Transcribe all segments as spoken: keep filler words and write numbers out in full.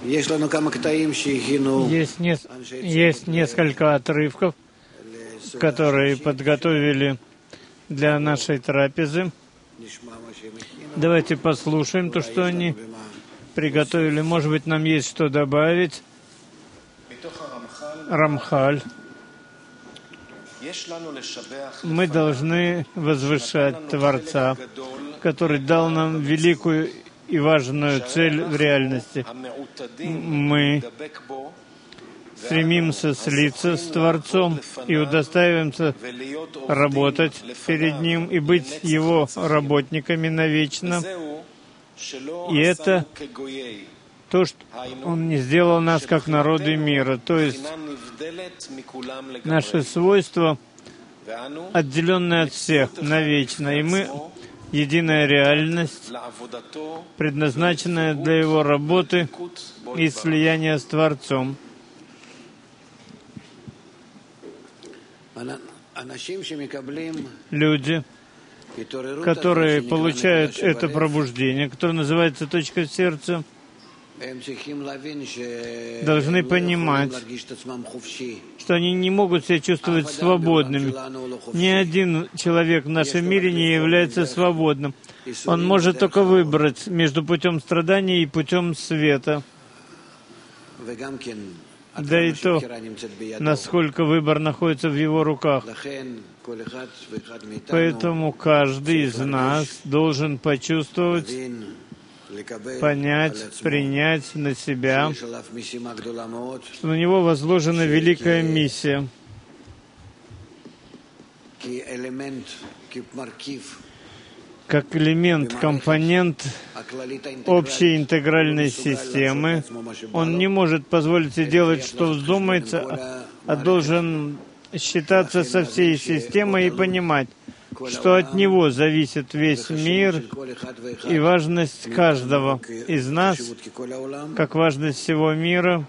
Есть, не, есть несколько отрывков, которые подготовили для нашей трапезы. Давайте послушаем то, что они приготовили. Может быть, нам есть что добавить. Рамхаль. Мы должны возвышать Творца, который дал нам великую и важную цель в реальности. Мы стремимся слиться с Творцом и удостаиваемся работать перед Ним и быть Его работниками навечно. И это то, что Он не сделал нас как народы мира. То есть наши свойства отделенные от всех навечно. И мы единая реальность, предназначенная для Его работы и слияния с Творцом. Люди, которые получают это пробуждение, которое называется точка сердца, должны понимать, что они не могут себя чувствовать свободными. Ни один человек в нашем мире не является свободным. Он может только выбрать между путем страдания и путем света. Да и то, насколько выбор находится в его руках. Поэтому каждый из нас должен почувствовать, понять, принять на себя, что на него возложена великая миссия. Как элемент, компонент общей интегральной системы, он не может позволить себе делать, что вздумается, а должен считаться со всей системой и понимать, что от него зависит весь мир и важность каждого из нас, как важность всего мира.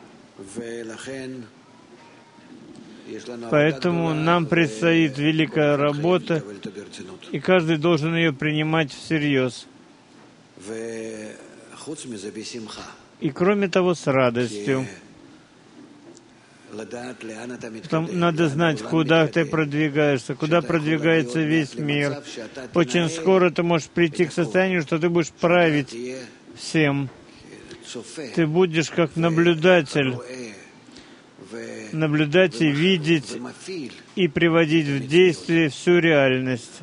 Поэтому нам предстоит великая работа, и каждый должен ее принимать всерьез. И кроме того, с радостью. Потом надо знать, куда ты продвигаешься, куда продвигается весь мир. Очень скоро ты можешь прийти к состоянию, что ты будешь править всем. Ты будешь как наблюдатель, наблюдать и видеть, и приводить в действие всю реальность.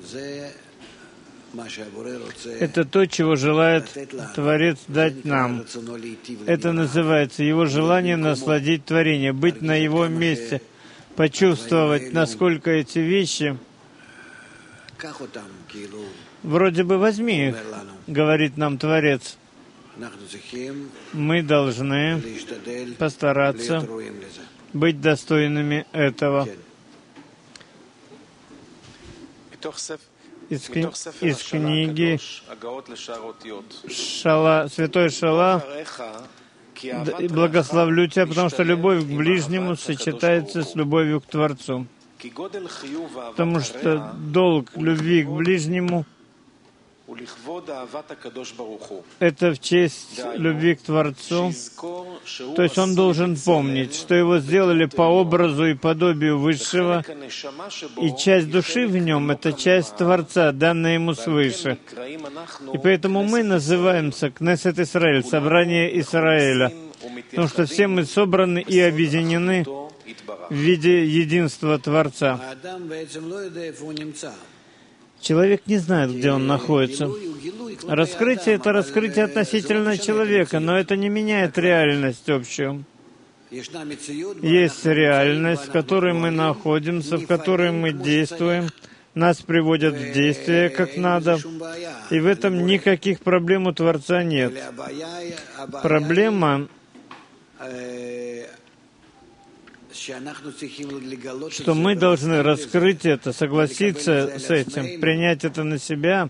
Это то, чего желает Творец дать нам. Это называется Его желание насладить творение, быть на Его месте, почувствовать, насколько эти вещи, вроде бы возьми их, говорит нам Творец. Мы должны постараться быть достойными этого. Из, кни... из книги Шала, Святой Шала, благословлю тебя, потому что любовь к ближнему сочетается с любовью к Творцу. Потому что долг любви к ближнему — это в честь любви к Творцу. То есть он должен помнить, что его сделали по образу и подобию Высшего, и часть души в нем — это часть Творца, данная ему свыше. И поэтому мы называемся Кнесет Исраэль, собрание Израиля, потому что все мы собраны и объединены в виде единства Творца. Человек не знает, где он находится. Раскрытие — это раскрытие относительно человека, но это не меняет реальность общую. Есть реальность, в которой мы находимся, в которой мы действуем, нас приводят в действие как надо, и в этом никаких проблем у Творца нет. Проблема, что мы должны раскрыть это, согласиться с этим, принять это на себя,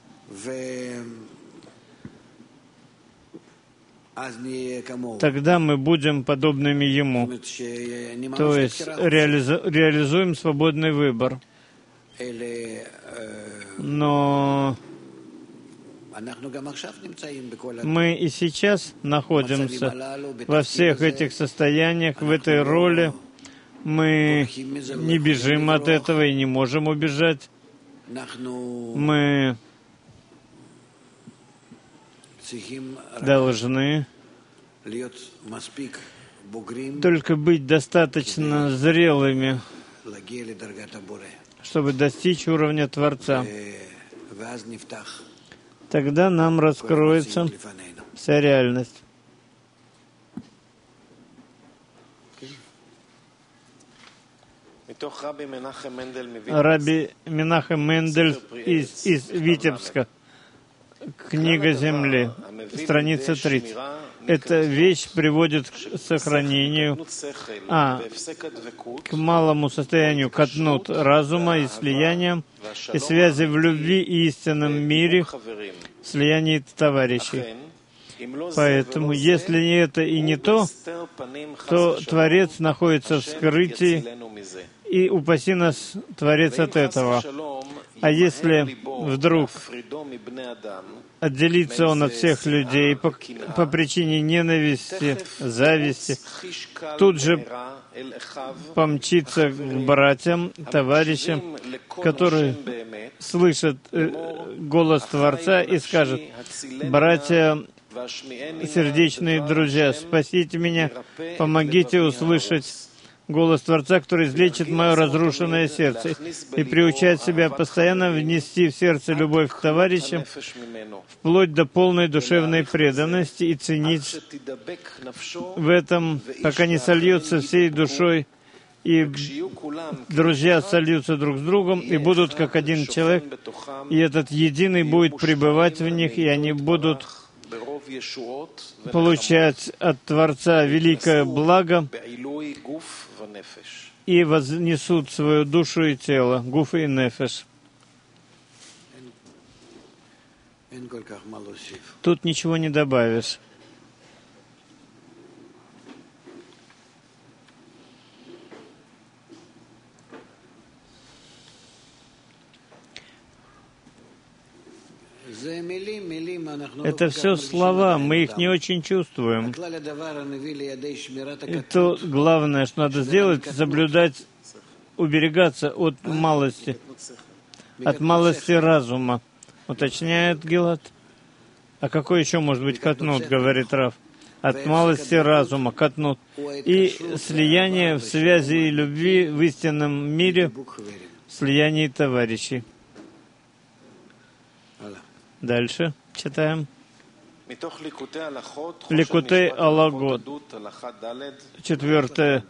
тогда мы будем подобными Ему. То есть реализу, реализуем свободный выбор. Но Мы и сейчас находимся во всех этих состояниях, в этой роли. Мы не бежим от этого и не можем убежать. Мы должны только быть достаточно зрелыми, чтобы достичь уровня Творца. Тогда нам раскроется вся реальность. Раби Менахем Мендель из, из Витебска, книга Земли, страница тридцать. Эта вещь приводит к сохранению, а, к малому состоянию катнут разума и слиянием, и связи в любви и истинном мире, слиянии товарищей. Поэтому, если не это и не то, то Творец находится в скрытии, и упаси нас, Творец, от этого. А если вдруг отделится он от всех людей по, по причине ненависти, зависти, тут же помчится к братьям, товарищам, которые слышат э, голос Творца и скажет: «Братья, сердечные друзья, спасите меня, помогите услышать голос Творца, который излечит мое разрушенное сердце, и приучать себя постоянно внести в сердце любовь к товарищам, вплоть до полной душевной преданности, и ценить в этом, пока не сольется всей душой, и друзья сольются друг с другом, и будут как один человек, и этот единый будет пребывать в них, и они будут получать от Творца великое благо и вознесут свою душу и тело, гуф и нефеш». Тут ничего не добавишь. Это все слова, мы их не очень чувствуем. И то главное, что надо сделать, соблюдать, уберегаться от малости, от малости разума. Уточняет Гилад. А какой еще может быть катнут, говорит Рав? От малости разума, катнут. И слияние в связи и любви в истинном мире, слияние товарищей. Дальше читаем. Ликутей Алагот, четвертое.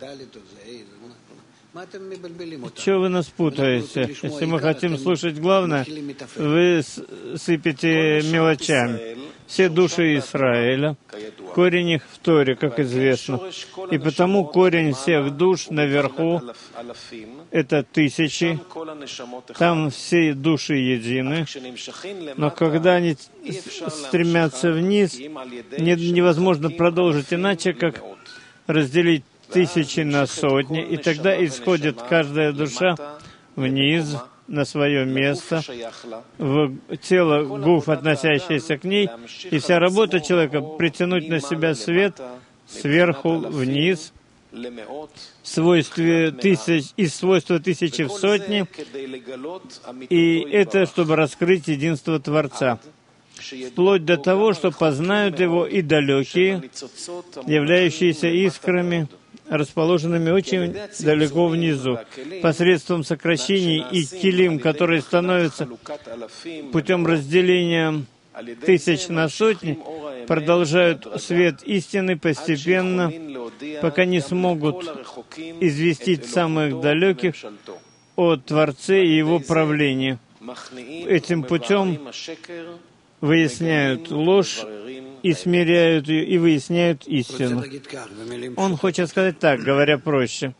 Чего вы нас путаете? Если мы хотим слушать главное, вы сыпете мелочами. Все души Израиля, корень их в Торе, как известно. И потому корень всех душ наверху — это тысячи, там все души едины. Но когда они стремятся вниз, невозможно продолжить иначе, как разделить тысячи на сотни, и тогда исходит каждая душа вниз, на свое место, в тело гуф, относящееся к ней, и вся работа человека — притянуть на себя свет сверху вниз, в свойстве тысяч, из свойства тысячи в сотни, и это, чтобы раскрыть единство Творца, вплоть до того, что познают его и далекие, являющиеся искрами, расположенными очень далеко внизу, посредством сокращений и килим, которые становятся путем разделения тысяч на сотни, продолжают свет истины постепенно, пока не смогут известить самых далеких о Творце и Его правлении. Этим путем выясняют ложь и смиряют ее, и выясняют истину. Он хочет сказать так, говоря проще.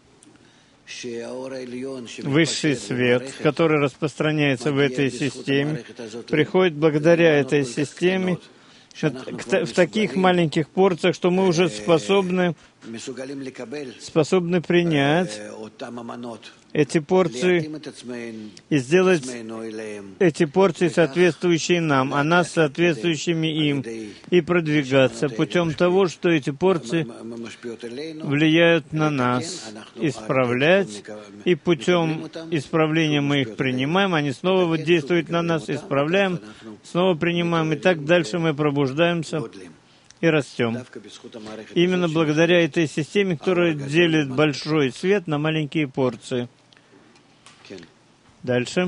Высший свет, который распространяется в этой системе, приходит благодаря этой системе в таких маленьких порциях, что мы уже способны способны принять эти порции и сделать эти порции соответствующие нам, а нас соответствующими им, и продвигаться путем того, что эти порции влияют на нас, исправлять, и путем исправления мы их принимаем, они снова действуют на нас, исправляем, снова принимаем, и так дальше мы пробуждаемся и растем. Именно благодаря этой системе, которая делит большой свет на маленькие порции. Дальше.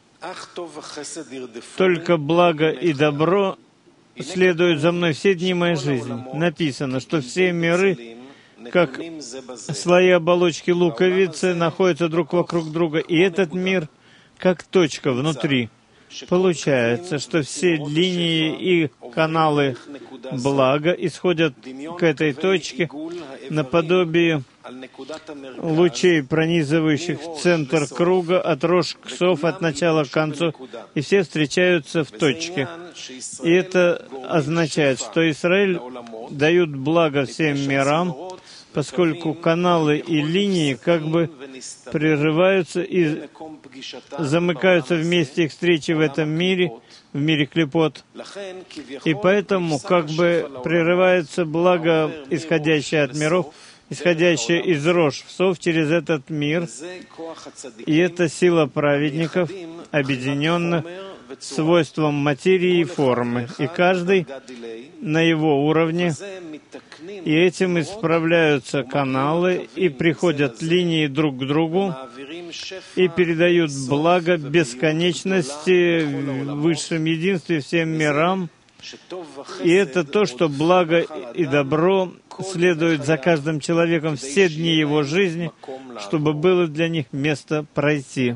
Только благо и добро следуют за мной все дни моей жизни. Написано, что все миры, как слои оболочки луковицы, находятся друг вокруг друга, и этот мир, как точка внутри. Получается, что все линии и каналы блага исходят к этой точке наподобие лучей, пронизывающих центр круга от рожксов от начала к концу, и все встречаются в точке. И это означает, что Израиль дают благо всем мирам, поскольку каналы и линии как бы прерываются и замыкаются в месте их встречи в этом мире, в мире клипот. И поэтому как бы прерывается благо, исходящее от миров, исходящее из рож псов через этот мир. И это сила праведников, объединенных свойством материи и формы. И каждый на его уровне. И этим исправляются каналы, и приходят линии друг к другу, и передают благо бесконечности в высшем единстве всем мирам. И это то, что благо и добро следует за каждым человеком все дни его жизни, чтобы было для них место пройти.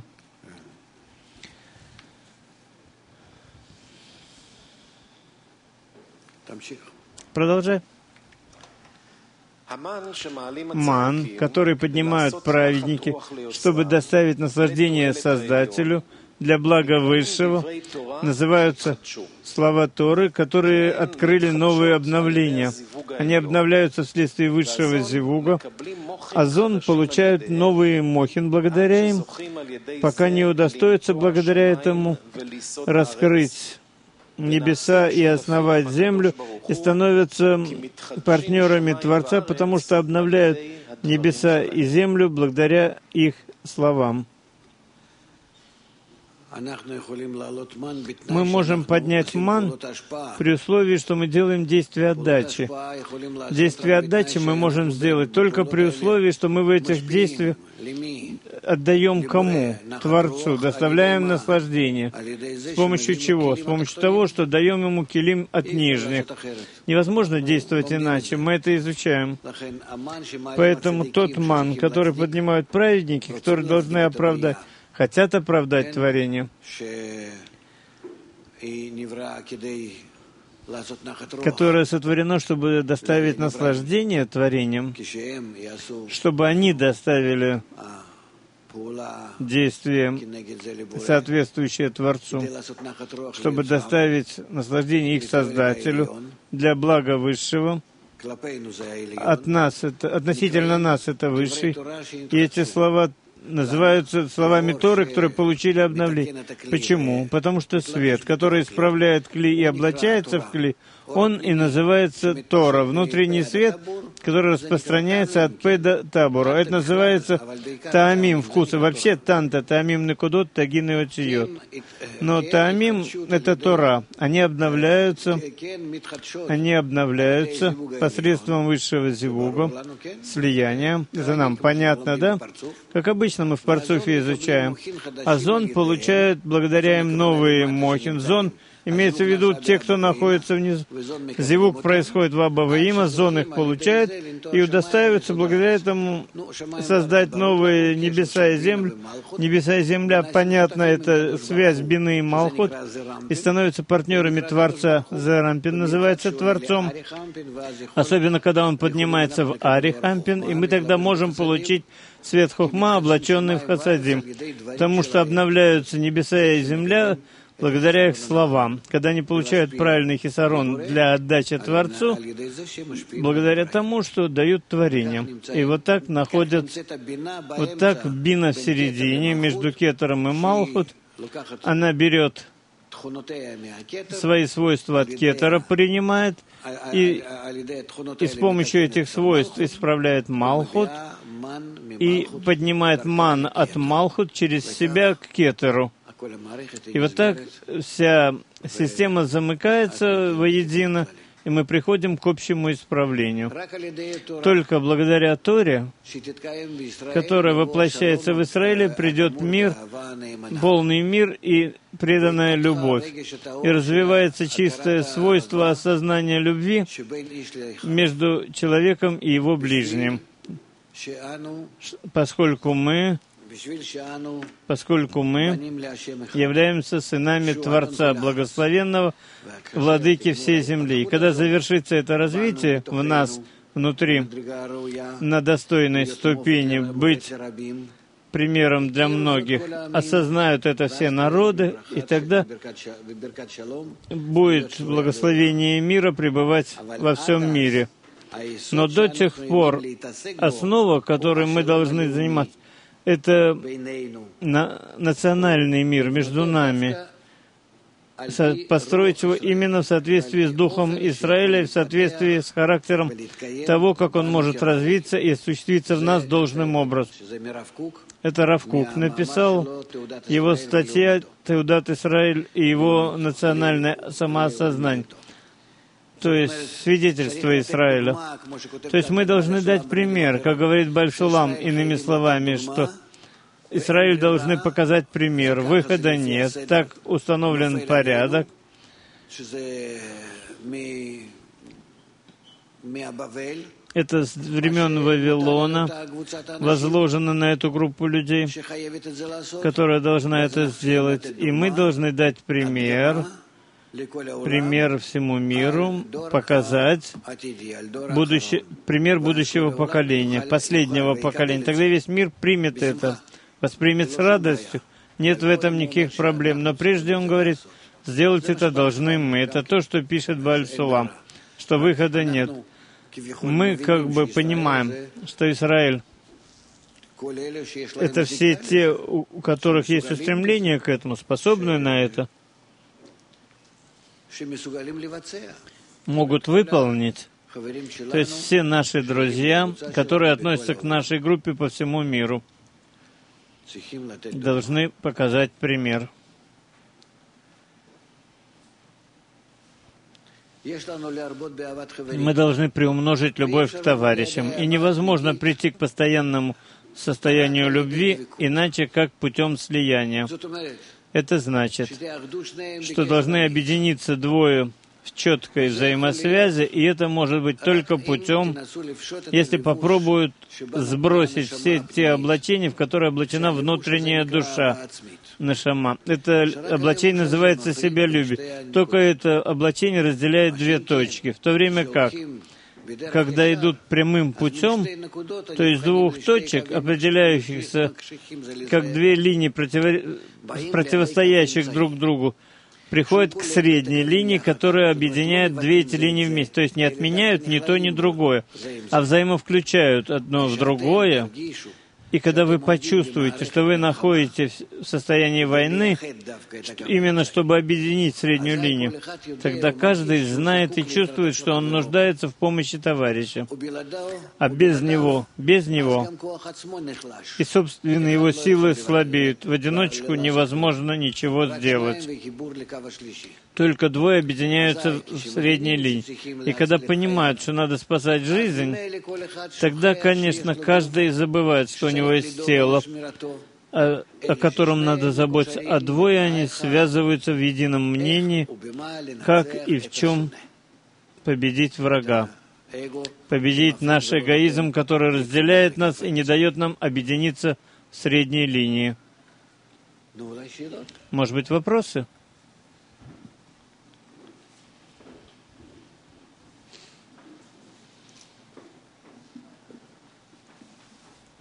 Продолжай. Ман, который поднимают праведники, чтобы доставить наслаждение Создателю для блага Высшего, называются слова Торы, которые открыли новые обновления. Они обновляются вследствие высшего зивуга, а зон получают новые мохин благодаря им, пока не удостоятся благодаря этому раскрыть небеса и основать землю, и становятся партнерами Творца, потому что обновляют небеса и землю благодаря их словам. Мы можем поднять ман при условии, что мы делаем действие отдачи. Действие отдачи мы можем сделать только при условии, что мы в этих действиях отдаем кому? Творцу, доставляем наслаждение. С помощью чего? С помощью того, что даем ему килим от нижних. Невозможно действовать иначе, мы это изучаем. Поэтому тот ман, который поднимают праведники, которые должны оправдать, хотят оправдать творение, которое сотворено, чтобы доставить наслаждение творением, чтобы они доставили действие, соответствующее Творцу, чтобы доставить наслаждение их Создателю для блага Высшего. От нас это, относительно нас это Высший. И эти слова называются словами Торы, которые получили обновление. Почему? Потому что свет, который исправляет кли и облачается в кли, он и называется Тора, внутренний свет, который распространяется от П до Табура. Это называется Таамим, вкусы. Вообще Танта, Таамим Некудот, Тагин и Отсиот. Но Таамим — это Тора. Они обновляются, они обновляются посредством высшего зивуга, слияния. Это нам понятно, да? Как обычно мы в Парцуфе изучаем. А зон получает благодаря им новые мохин. Зон имеется в виду те, кто находится внизу. Зивук происходит в Абаваима, зон их получает и удостаивается благодаря этому создать новые небеса и землю. Небеса и земля, понятно, это связь Бины и Малхут, и становятся партнерами Творца. Зерампин называется Творцом, особенно когда он поднимается в Арихампин, и мы тогда можем получить свет Хохма, облаченный в Хасадим, потому что обновляются небеса и земля благодаря их словам, когда они получают правильный хисарон для отдачи Творцу, благодаря тому, что дают творением. И вот так находят, вот так бина в середине, между кетером и малхут, она берет свои свойства от кетера, принимает, и, и с помощью этих свойств исправляет малхут, и поднимает ман от малхут через себя к кетеру. И вот так вся система замыкается воедино, и мы приходим к общему исправлению. Только благодаря Торе, которая воплощается в Израиле, придет мир, полный мир и преданная любовь. И развивается чистое свойство осознания любви между человеком и его ближним. Поскольку мы поскольку мы являемся сынами Творца Благословенного, Владыки всей земли. И когда завершится это развитие в нас, внутри, на достойной ступени, быть примером для многих, осознают это все народы, и тогда будет благословение мира пребывать во всем мире. Но до тех пор основа, которой мы должны заниматься, это на, национальный мир между нами. Со, построить его именно в соответствии с духом Израиля, в соответствии с характером того, как он может развиться и осуществиться в нас должным образом. Это Рав Кук написал, его статья «Теудат Исраиль» и его национальное самоосознание, то есть свидетельство Израиля. То есть мы должны дать пример, как говорит Баль-Шулам, иными словами, что Израиль должны показать пример. Выхода нет, так установлен порядок. Это с времен Вавилона возложено на эту группу людей, которая должна это сделать. И мы должны дать пример, пример всему миру, показать будущее, пример будущего поколения, последнего поколения. Тогда весь мир примет это, воспримет с радостью. Нет в этом никаких проблем. Но прежде он говорит, сделать это должны мы. Это то, что пишет Баль-Сулам, что выхода нет. Мы как бы понимаем, что Израиль — это все те, у которых есть устремление к этому, способные на это, могут выполнить. То есть все наши друзья, которые относятся к нашей группе по всему миру, должны показать пример. Мы должны приумножить любовь к товарищам. И невозможно прийти к постоянному состоянию любви, иначе как путем слияния. Это значит, что должны объединиться двое в четкой взаимосвязи, и это может быть только путем, если попробуют сбросить все те облачения, в которые облачена внутренняя душа, нашама. Это облачение называется себялюбие. Только это облачение разделяет две точки, в то время как, когда идут прямым путем, то есть двух точек, определяющихся как две линии, противо... противостоящих друг другу, приходят к средней линии, которая объединяет две эти линии вместе. То есть не отменяют ни то, ни другое, а взаимовключают одно в другое. И когда вы почувствуете, что вы находитесь в состоянии войны, что именно чтобы объединить среднюю линию, тогда каждый знает и чувствует, что он нуждается в помощи товарища. А без него, без него, и собственные его силы слабеют. В одиночку невозможно ничего сделать. Только двое объединяются в средней линии. И когда понимают, что надо спасать жизнь, тогда, конечно, каждый забывает, что у него есть тело, о, о котором надо заботиться. А двое они связываются в едином мнении, как и в чем победить врага. Победить наш эгоизм, который разделяет нас и не дает нам объединиться в средней линии. Может быть, вопросы?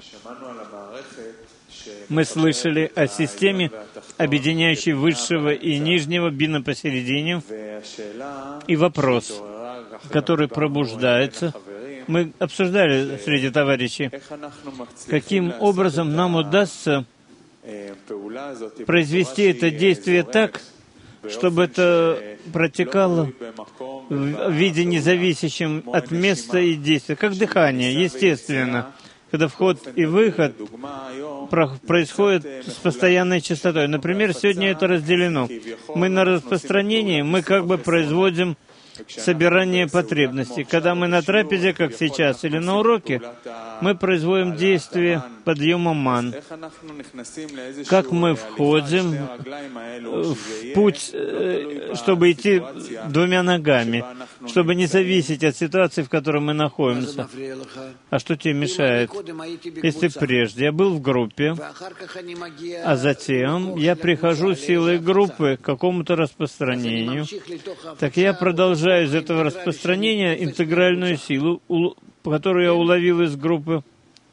Мы слышали о системе, объединяющей высшего и нижнего бина посередине, и вопрос, который пробуждается. Мы обсуждали среди товарищей, каким образом нам удастся произвести это действие так, чтобы это протекало в виде независящем от места и действия, как дыхание, естественно, когда вход и выход происходят с постоянной частотой. Например, сегодня это разделено. Мы на распространении, мы как бы производим собирание потребностей. Когда мы на трапезе, как сейчас, или на уроке, мы производим действие подъема ман. Как мы входим в путь, чтобы идти двумя ногами, чтобы не зависеть от ситуации, в которой мы находимся. А что тебе мешает? Если прежде я был в группе, а затем я прихожу силой группы к какому-то распространению, так я продолжаю из этого распространения интегральную силу, которую я уловил из группы.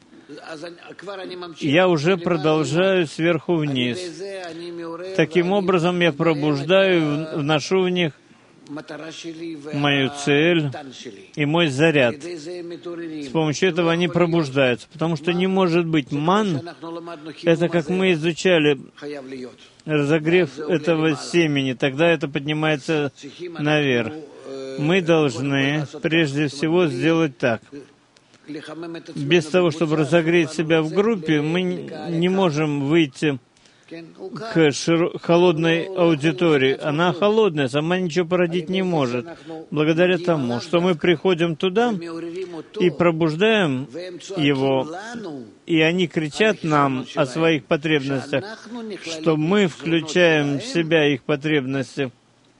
Я уже продолжаю сверху вниз. Таким образом, я пробуждаю, вношу в них мою цель и мой заряд. С помощью этого они пробуждаются, потому что не может быть ман. Это как мы изучали разогрев этого семени, тогда это поднимается наверх. Мы должны прежде всего сделать так. Без того, чтобы разогреть себя в группе, мы не можем выйти к широ- холодной аудитории. Она холодная, сама ничего породить не может. Благодаря тому, что мы приходим туда и пробуждаем его, и они кричат нам о своих потребностях, что мы включаем в себя их потребности,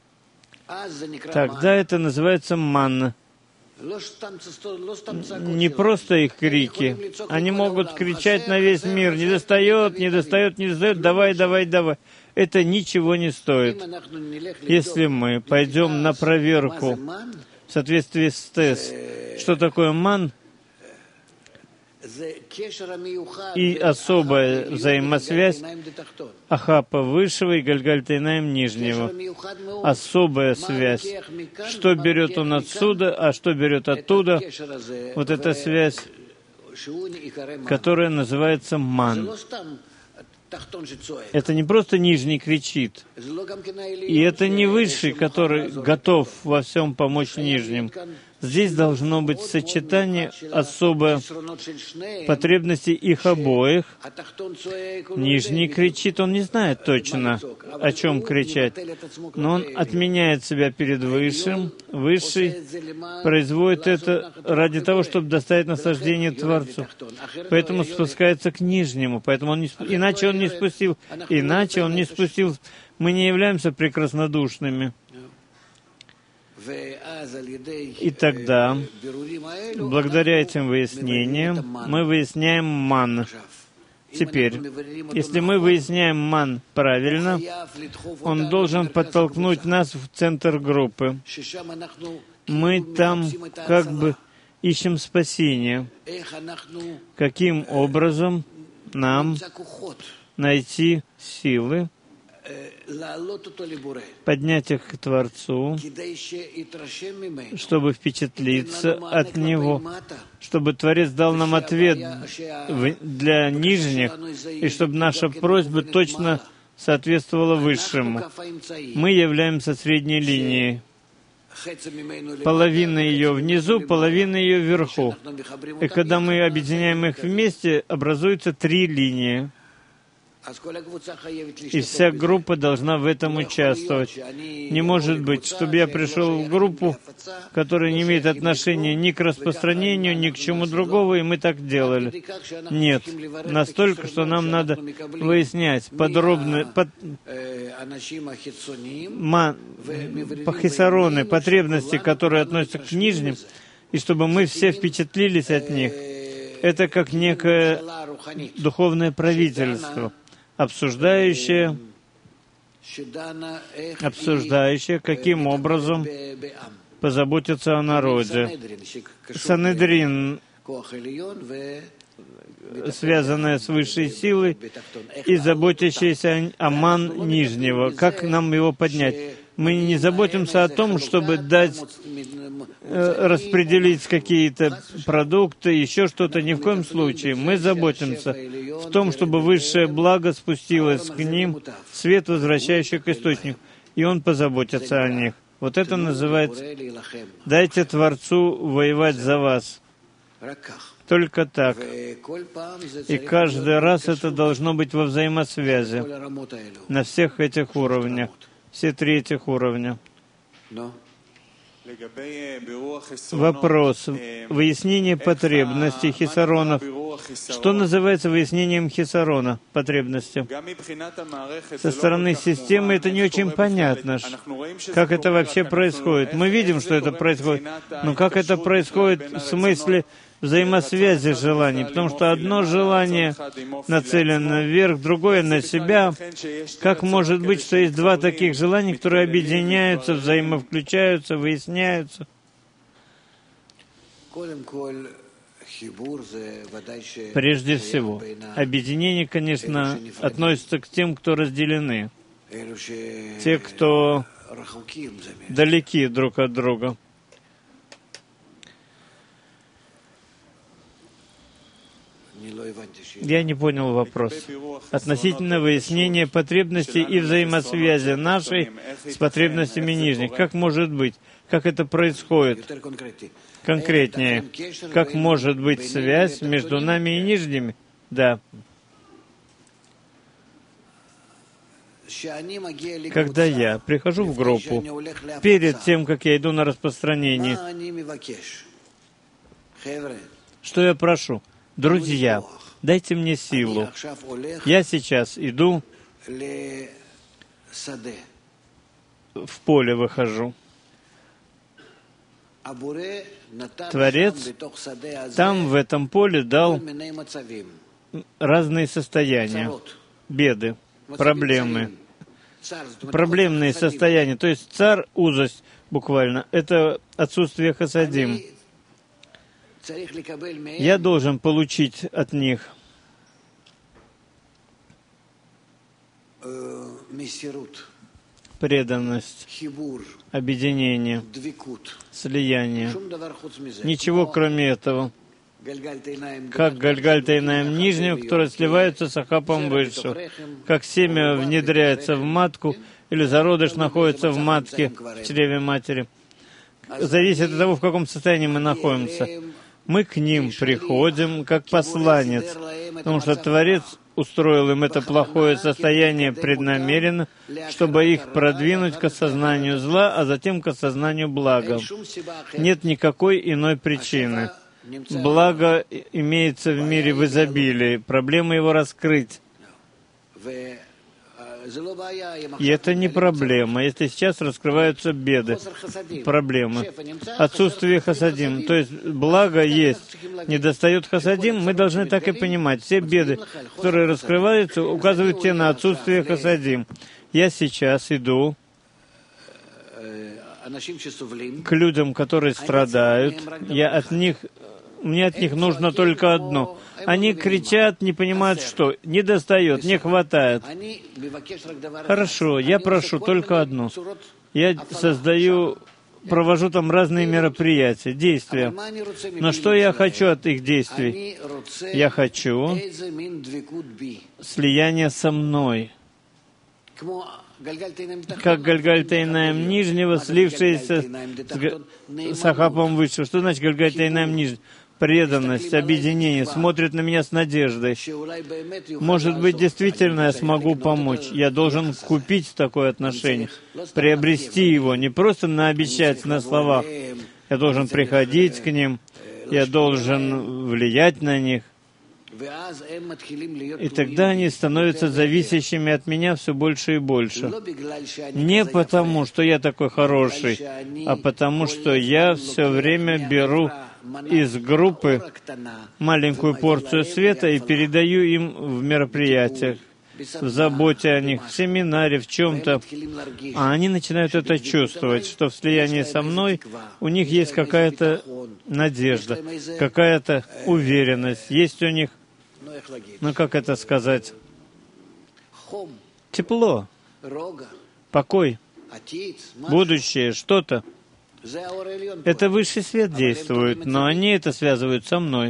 тогда это называется манна. Не просто их крики. Они могут кричать на весь мир: «Не достает, не достает, не достает, давай, давай, давай». Это ничего не стоит. Если мы пойдем на проверку в соответствии с ТЭС, что такое ман, и особая взаимосвязь Ахапа высшего и Гальгальтайнаем нижнего. Особая связь. Что берет он отсюда, а что берет оттуда. Вот эта связь, которая называется ман. Это не просто нижний кричит. И это не высший, который готов во всем помочь нижним. Здесь должно быть сочетание особой потребности их обоих. Нижний кричит, он не знает точно, о чем кричать, но он отменяет себя перед высшим. Высший производит это ради того, чтобы доставить наслаждение Творцу. Поэтому спускается к нижнему, поэтому он не, иначе он не спустил, иначе он не спустил. Мы не являемся прекраснодушными. И тогда, благодаря этим выяснениям, мы выясняем ман. Теперь, если мы выясняем ман правильно, он должен подтолкнуть нас в центр группы. Мы там как бы ищем спасение. Каким образом нам найти силы, поднять их к Творцу, чтобы впечатлиться от Него, чтобы Творец дал нам ответ для нижних, и чтобы наша просьба точно соответствовала Высшему. Мы являемся средней линией. Половина ее внизу, половина ее вверху. И когда мы объединяем их вместе, образуются три линии. И вся группа должна в этом участвовать. Не может быть, чтобы я пришел в группу, которая не имеет отношения ни к распространению, ни к чему другому, и мы так делали. Нет. Настолько, что нам надо выяснять подробно, под, ма, хисароны, потребности, которые относятся к нижним, и чтобы мы все впечатлились от них. Это как некое духовное правительство, обсуждающее, обсуждающее, каким образом позаботиться о народе. Санедрин связанное с высшей силой, и заботящийся о ман нижнего. Как нам его поднять? Мы не заботимся о том, чтобы дать, э, распределить какие-то продукты, еще что-то, ни в коем случае. Мы заботимся в том, чтобы высшее благо спустилось к ним, свет, возвращающий к источнику, и Он позаботится о них. Вот это называется «дайте Творцу воевать за вас». Только так. И каждый раз это должно быть во взаимосвязи на всех этих уровнях. Все три этих уровня. Вопрос. Выяснение потребностей хисаронов. Что называется выяснением хисарона, потребности? Со стороны системы это не очень понятно, как это вообще происходит. Мы видим, что это происходит, но как это происходит в смысле взаимосвязи желаний, потому что одно желание нацелено вверх, другое на себя. Как может быть, что есть два таких желания, которые объединяются, взаимовключаются, выясняются? Прежде всего, объединение, конечно, относится к тем, кто разделены, те, кто далеки друг от друга. Я не понял вопрос. Относительно выяснения потребностей и взаимосвязи нашей с потребностями нижних. Как может быть? Как это происходит? Конкретнее. Как может быть связь между нами и нижними? Да. Когда я прихожу в группу, перед тем, как я иду на распространение, что я прошу? Друзья, дайте мне силу. Я сейчас иду, в поле выхожу. Творец там, в этом поле, дал разные состояния, беды, проблемы, проблемные состояния. То есть царь, узость буквально, это отсутствие хасадим. Я должен получить от них преданность, объединение, слияние. Ничего кроме этого. Как Гальгальта Инаим нижнего, которые сливаются с Ахапом высшего. Как семя внедряется в матку, или зародыш находится в матке, в чреве матери. Зависит от того, в каком состоянии мы находимся. Мы к ним приходим как посланец, потому что Творец устроил им это плохое состояние преднамеренно, чтобы их продвинуть к осознанию зла, а затем к осознанию блага. Нет никакой иной причины. Благо имеется в мире в изобилии, проблема его раскрыть. И это не проблема, если сейчас раскрываются беды, проблемы. Отсутствие хасадим, то есть благо есть, недостает хасадим, мы должны так и понимать. Все беды, которые раскрываются, указывают те на отсутствие хасадим. Я сейчас иду к людям, которые страдают, я от них... Мне от них нужно только одно. Они кричат, не понимают, что. Не достает, не хватает. Хорошо, я прошу только одно. Я создаю, провожу там разные мероприятия, действия. Но что я хочу от их действий? Я хочу слияния со мной. Как Гальгальта Инаим нижнего, слившиеся с, с Ахапом высшего. Что значит Гальгальта Инаим нижнего? Преданность, объединение, смотрит на меня с надеждой. Может быть, действительно я смогу помочь. Я должен купить такое отношение, приобрести его, не просто наобещать на словах. Я должен приходить к ним, я должен влиять на них. И тогда они становятся зависящими от меня все больше и больше. Не потому, что я такой хороший, а потому, что я все время беру из группы маленькую порцию света и передаю им в мероприятиях. в заботе о них, в семинаре, в чем-то, а они начинают это чувствовать, что в слиянии со мной у них есть какая-то надежда, какая-то уверенность, есть у них, ну как это сказать, тепло, покой, будущее, что-то. Это высший свет действует, но они это связывают со мной.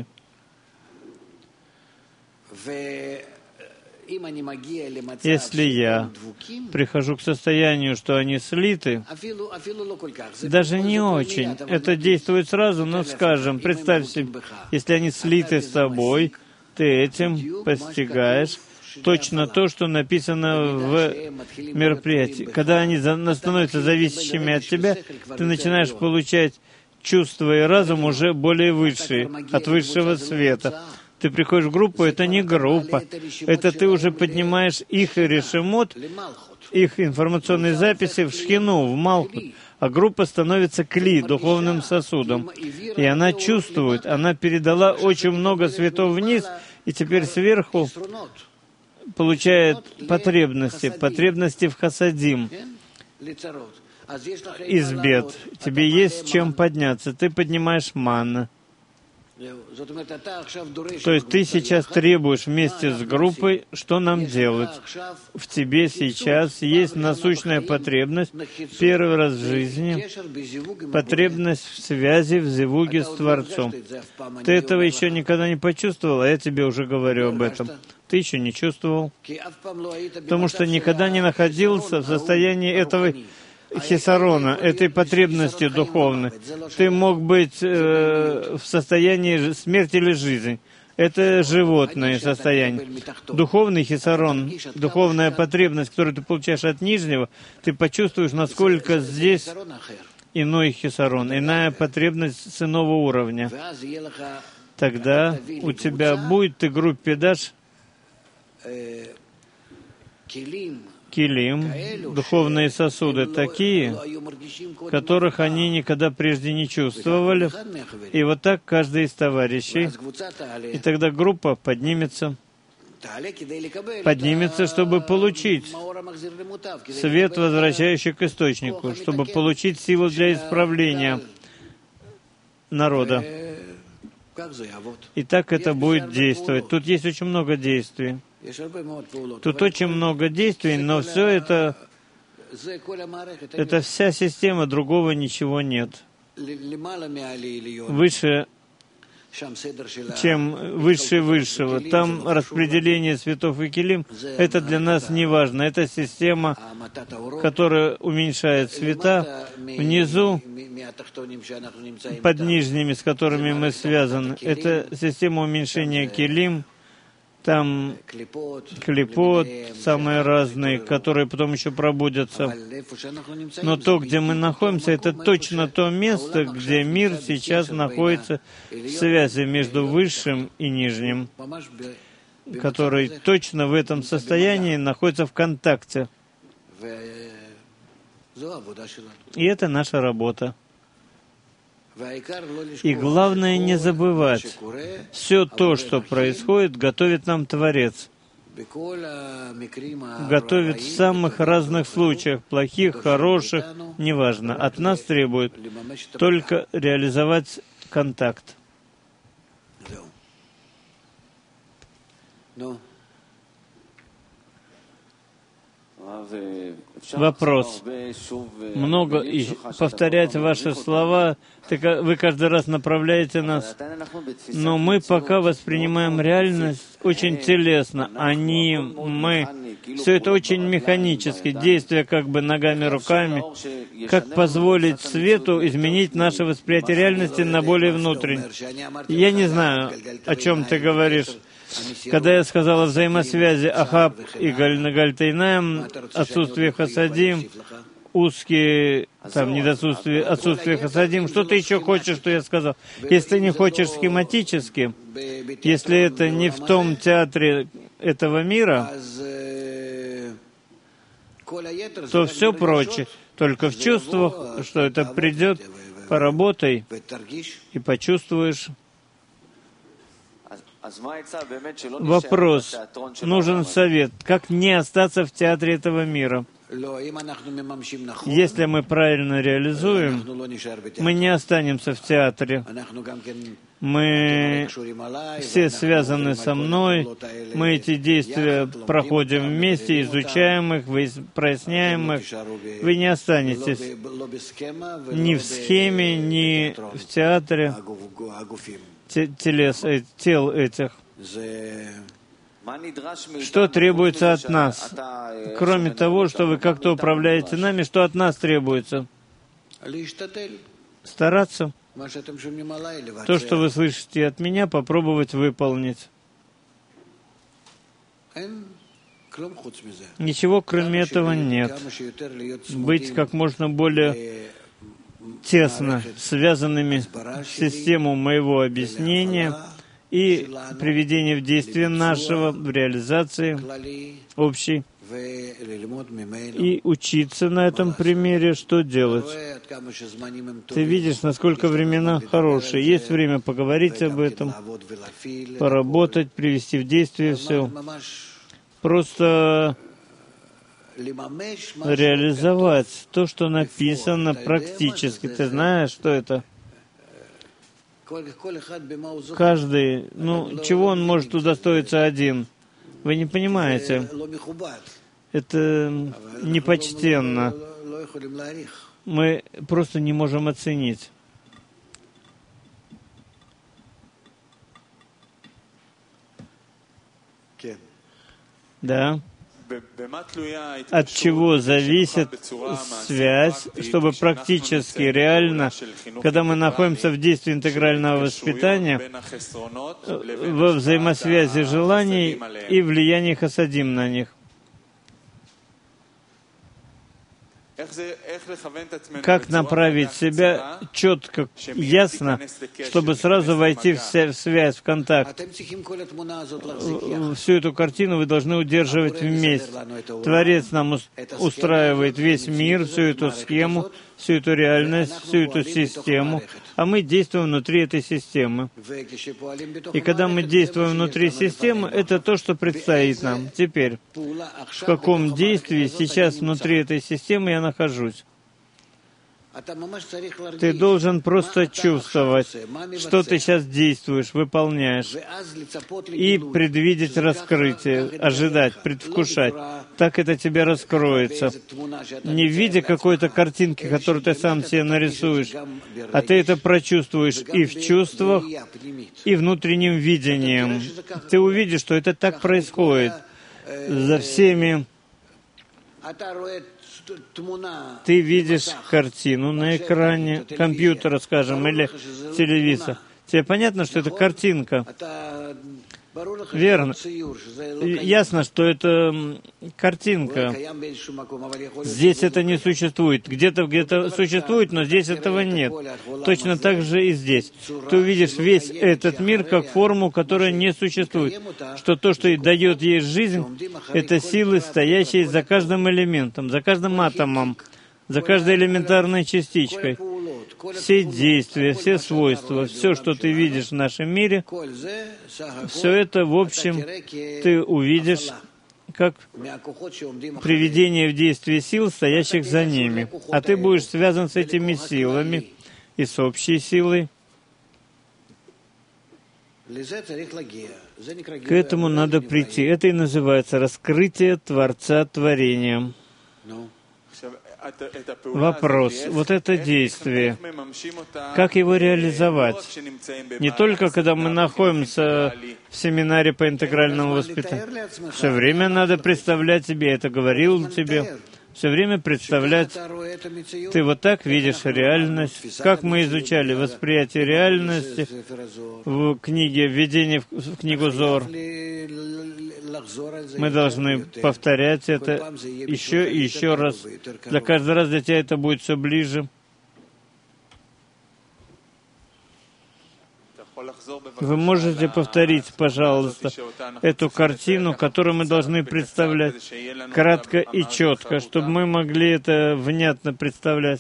Если я прихожу к состоянию, что они слиты, даже не очень, это действует сразу, но, скажем, представь себе, если они слиты с тобой, ты этим постигаешь точно то, что написано в мероприятии. Когда они становятся зависящими от тебя, ты начинаешь получать чувства и разум уже более высшие, от высшего света. Ты приходишь в группу, это не группа, это ты уже поднимаешь их решемот, их информационные записи в шхину, в Малхут, а группа становится кли, духовным сосудом. И она чувствует, она передала очень много светов вниз, и теперь сверху получает потребности, потребности в хасадим, из бед. Тебе есть чем подняться, ты поднимаешь манна. То есть ты сейчас требуешь вместе с группой, что нам делать. В тебе сейчас есть насущная потребность, первый раз в жизни, потребность в связи, в зивуге с Творцом. Ты этого еще никогда не почувствовал, а я тебе уже говорю об этом. Ты еще не чувствовал, потому что никогда не находился в состоянии этого хисарона, этой потребности духовной. Ты мог быть э, в состоянии смерти или жизни. Это животное состояние. Духовный хисарон, духовная потребность, которую ты получаешь от нижнего, ты почувствуешь, насколько здесь иной хисарон, иная потребность с иного уровня. Тогда у тебя будет, ты группе дашь килим, духовные сосуды такие, которых они никогда прежде не чувствовали. И вот так каждый из товарищей. И тогда группа поднимется, поднимется, чтобы получить свет, возвращающий к источнику, чтобы получить силу для исправления народа. И так это будет действовать. Тут есть очень много действий. Тут очень много действий, но все это, это вся система, другого ничего нет. Выше, чем выше высшего. Там распределение светов и килим, это для нас не важно. Это система, которая уменьшает света внизу, под нижними, с которыми мы связаны. Это система уменьшения килим. Там клипот, самые разные, которые потом еще пробудятся. Но то, где мы находимся, это точно то место, где мир сейчас находится в связи между высшим и нижним, который точно в этом состоянии находится в контакте. И это наша работа. И главное не забывать, все то, что происходит, готовит нам Творец. Готовит в самых разных случаях, плохих, хороших, неважно. От нас требует только реализовать контакт. Вопрос. Много и повторять ваши слова, вы каждый раз направляете нас, но мы пока воспринимаем реальность очень телесно. Они, мы, все это очень механически, действия как бы ногами, руками. Как позволить свету изменить наше восприятие реальности на более внутреннее? Я не знаю, о чем ты говоришь. Когда я сказал о взаимосвязи Ахаб и Гальтайнаем, отсутствие хасадим, узкие, там, недосутствие, отсутствие хасадим, что ты еще хочешь, что я сказал? Если ты не хочешь схематически, если это не в том театре этого мира, то все прочее, только в чувствах, что это придет, поработай и почувствуешь. Вопрос. Нужен совет. Как не остаться в театре этого мира? Если мы правильно реализуем, мы не останемся в театре. Мы все связаны со мной, мы эти действия проходим вместе, изучаем их, проясняем их. Вы не останетесь ни в схеме, ни в театре телес, тел этих. Что требуется от нас? Кроме того, что вы как-то управляете нами, что от нас требуется? Стараться. То, что вы слышите от меня, попробовать выполнить. Ничего кроме этого нет. Быть как можно более тесно связанными с системой моего объяснения и приведения в действие нашего, в реализации общей, и учиться на этом примере, что делать. Ты видишь, насколько времена хорошие. Есть время поговорить об этом, поработать, привести в действие все. Просто реализовать то, что написано практически. Ты знаешь, что это? Каждый, ну, чего он может удостоиться один? Вы не понимаете. Это непочтенно. Мы просто не можем оценить. Да. От чего зависит связь, чтобы практически, реально, когда мы находимся в действии интегрального воспитания, во взаимосвязи желаний и влиянии хасадим на них? Как направить себя четко, ясно, чтобы сразу войти в связь, в контакт? Всю эту картину вы должны удерживать вместе. Творец нам устраивает весь мир, всю эту схему, всю эту реальность, всю эту систему, а мы действуем внутри этой системы. И когда мы действуем внутри системы, это то, что предстоит нам. Теперь, в каком действии сейчас внутри этой системы я нахожусь? Ты должен просто чувствовать, что ты сейчас действуешь, выполняешь, и предвидеть раскрытие, ожидать, предвкушать. Так это тебе раскроется. Не в виде какой-то картинки, которую ты сам себе нарисуешь, а ты это прочувствуешь и в чувствах, и внутренним видением. Ты увидишь, что это так происходит за всеми. Ты видишь картину на экране компьютера, скажем, или телевизора. Тебе понятно, что это картинка? Верно. Ясно, что это картинка. Здесь это не существует. Где-то где-то существует, но здесь этого нет. Точно так же и здесь. Ты увидишь весь этот мир как форму, которая не существует. Что то, что и дает ей жизнь, это силы, стоящие за каждым элементом, за каждым атомом, за каждой элементарной частичкой. Все действия, все свойства, все, что ты видишь в нашем мире, все это, в общем, ты увидишь как приведение в действие сил, стоящих за ними. А ты будешь связан с этими силами и с общей силой. К этому надо прийти. Это и называется раскрытие Творца творением. Вопрос. Вот это действие, как его реализовать? Не только, когда мы находимся в семинаре по интегральному воспитанию. Все время надо представлять себе, это говорил тебе, все время представлять. Ты вот так видишь реальность. Как мы изучали восприятие реальности в книге «Введение в книгу Зор». Мы должны повторять это еще и еще раз. Для каждый раз для тебя это будет все ближе. Вы можете повторить, пожалуйста, эту картину, которую мы должны представлять кратко и четко, чтобы мы могли это внятно представлять.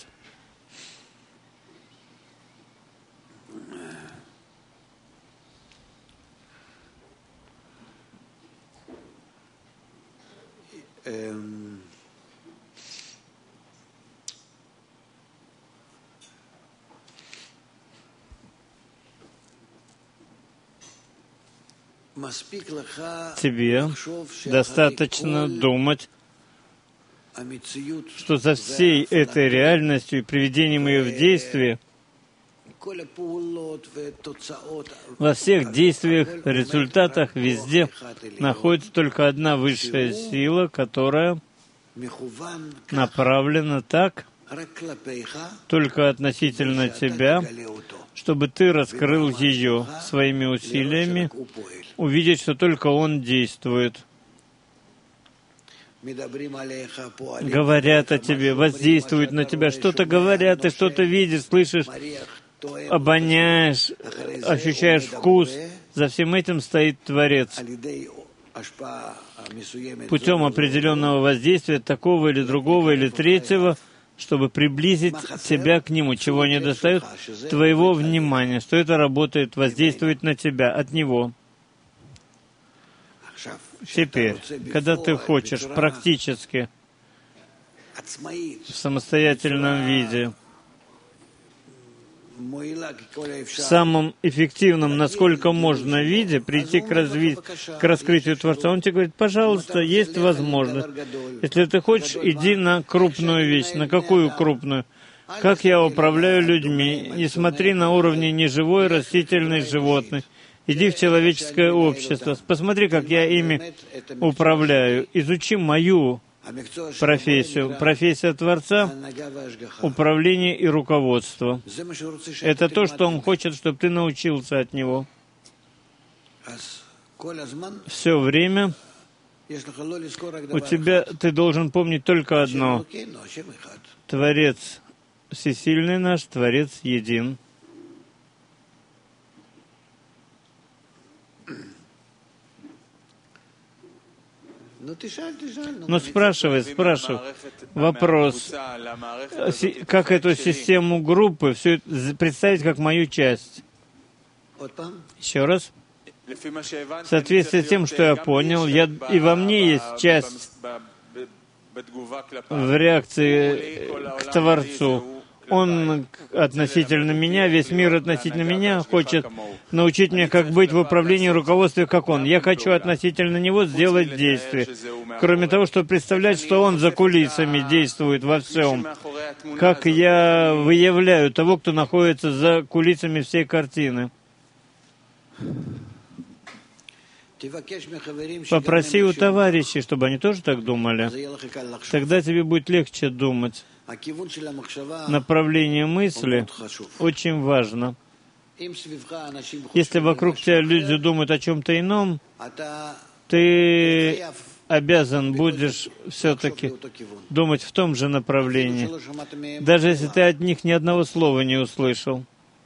Тебе достаточно думать, что за всей этой реальностью и приведением ее в действие, во всех действиях, результатах, везде находится только одна высшая сила, которая направлена так, только относительно тебя, чтобы ты раскрыл ее своими усилиями, увидеть, что только Он действует. Говорят о тебе, воздействуют на тебя, что-то говорят, ты что-то видишь, слышишь, обоняешь, ощущаешь вкус. За всем этим стоит Творец. Путем определенного воздействия, такого или другого, или третьего, чтобы приблизить тебя к Нему, чего не достает твоего внимания, что это работает, воздействует на тебя от Него. Теперь, когда ты хочешь практически, в самостоятельном виде, в самом эффективном, насколько можно, виде, прийти к, разви... к раскрытию Творца, Он тебе говорит, пожалуйста, есть возможность. Если ты хочешь, иди на крупную вещь. На какую крупную? Как я управляю людьми? Не смотри на уровне неживой, растительной, животной. Иди в человеческое общество. Посмотри, как я ими управляю. Изучи мою профессию. Профессия Творца — управление и руководство. Это то, что Он хочет, чтобы ты научился от Него. Все время у тебя ты должен помнить только одно. Творец всесильный наш, Творец един. Ну, спрашивай, спрашивай. Вопрос. Как эту систему группы все представить как мою часть? Еще раз. В соответствии с тем, что я понял, я, и во мне есть часть в реакции к Творцу. Он относительно меня, весь мир относительно меня хочет научить меня, как быть в управлении и руководстве, как Он. Я хочу относительно Него сделать действие. Кроме того, чтобы представлять, что Он за кулисами действует во всем. Как я выявляю того, кто находится за кулисами всей картины. Попроси у товарищей, чтобы они тоже так думали. Тогда тебе будет легче думать. Направление мысли очень важно. Если вокруг тебя люди думают о чем-то ином, ты обязан будешь все-таки думать в том же направлении, даже если ты от них ни одного слова не услышал.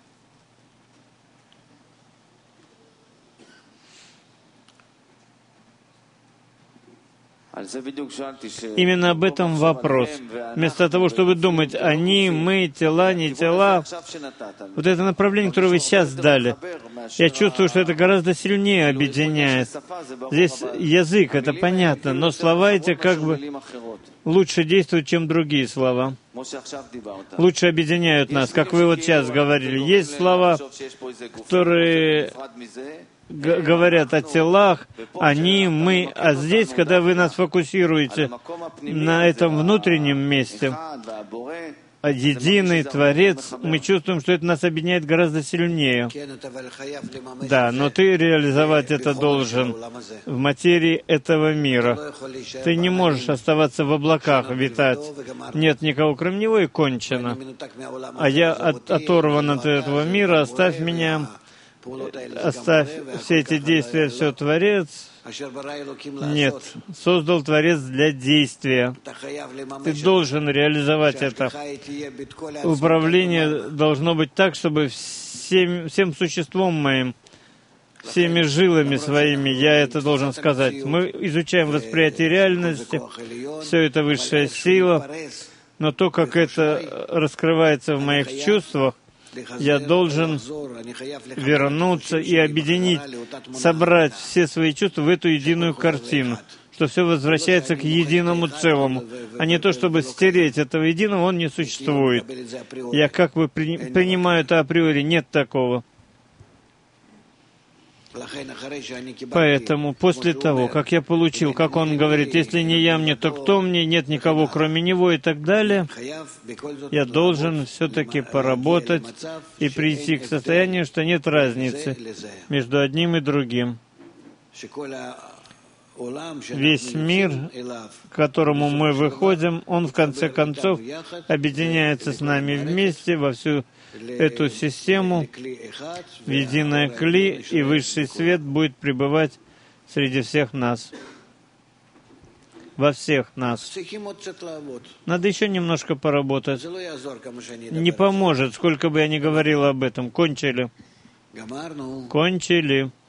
Именно об этом вопрос. Вместо того, чтобы думать «они», «мы», «тела», «не тела», вот это направление, которое вы сейчас дали, я чувствую, что это гораздо сильнее объединяет. Здесь язык, это понятно, но слова эти как бы лучше действуют, чем другие слова. Лучше объединяют нас, как вы вот сейчас говорили. Есть слова, которые говорят о телах, они, мы, а здесь, когда вы нас фокусируете на этом внутреннем месте, единый Творец, мы чувствуем, что это нас объединяет гораздо сильнее. Да, но ты реализовать это должен в материи этого мира. Ты не можешь оставаться в облаках, витать. Нет никого, кроме него, и кончено. А я от, оторван от этого мира, оставь меня. Оставь все эти действия, все Творец. Нет, создал Творец для действия. Ты должен реализовать это. Управление должно быть так, чтобы всем, всем существом моим, всеми жилами своими, я это должен сказать. Мы изучаем восприятие реальности, все это высшая сила, но то, как это раскрывается в моих чувствах, я должен вернуться и объединить, собрать все свои чувства в эту единую картину, что все возвращается к единому целому, а не то, чтобы стереть этого единого, он не существует. Я как бы при, принимаю это априори, нет такого. Поэтому после того, как я получил, как он говорит, если не я мне, то кто мне, нет никого кроме него и так далее, я должен все-таки поработать и прийти к состоянию, что нет разницы между одним и другим. Весь мир, к которому мы выходим, он в конце концов объединяется с нами вместе во всю эту систему, в единое кли, и высший свет будет пребывать среди всех нас, во всех нас. Надо еще немножко поработать. Не поможет, сколько бы я ни говорил об этом. Кончили. Кончили.